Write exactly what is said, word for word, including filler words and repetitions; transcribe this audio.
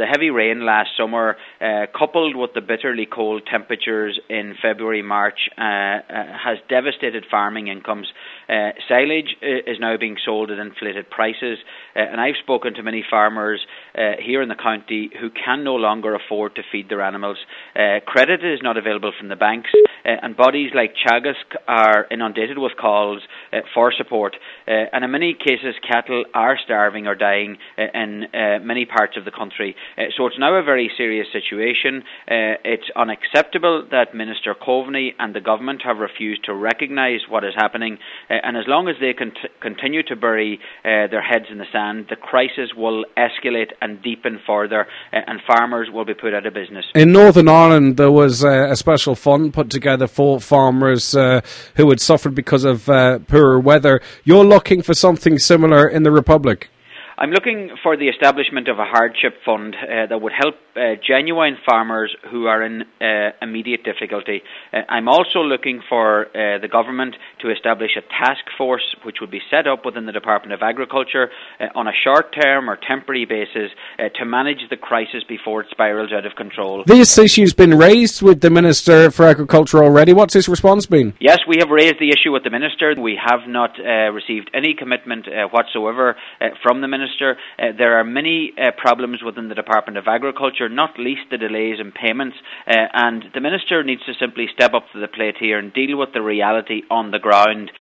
The heavy rain last summer, uh, coupled with the bitterly cold temperatures in February, March, uh, uh, has devastated farming incomes. Uh, silage is now being sold at inflated prices, uh, and I've spoken to many farmers uh, here in the county who can no longer afford to feed their animals. Uh, credit is not available from the banks, uh, and bodies like Teagasc are inundated with calls uh, for support. Uh, and in many cases, cattle are starving or dying uh, in uh, many parts of the country. Uh, so it's now a very serious situation. Uh, it's unacceptable that Minister Coveney and the government have refused to recognise what is happening, uh, and as long as they cont- continue to bury uh, their heads in the sand, the crisis will escalate and deepen further, uh, and farmers will be put out of business. In Northern Ireland, there was uh, a special fund put together for farmers uh, who had suffered because of uh, poorer weather. You're looking for something similar in the Republic? I'm looking for the establishment of a hardship fund uh, that would help uh, genuine farmers who are in uh, immediate difficulty. Uh, I'm also looking for uh, the government to establish a task force which would be set up within the Department of Agriculture uh, on a short-term or temporary basis uh, to manage the crisis before it spirals out of control. This issue's been raised with the Minister for Agriculture already. What's his response been? Yes, we have raised the issue with the Minister. We have not uh, received any commitment uh, whatsoever uh, from the Minister. Uh, there are many uh, problems within the Department of Agriculture, not least the delays in payments, uh, and the Minister needs to simply step up to the plate here and deal with the reality on the ground.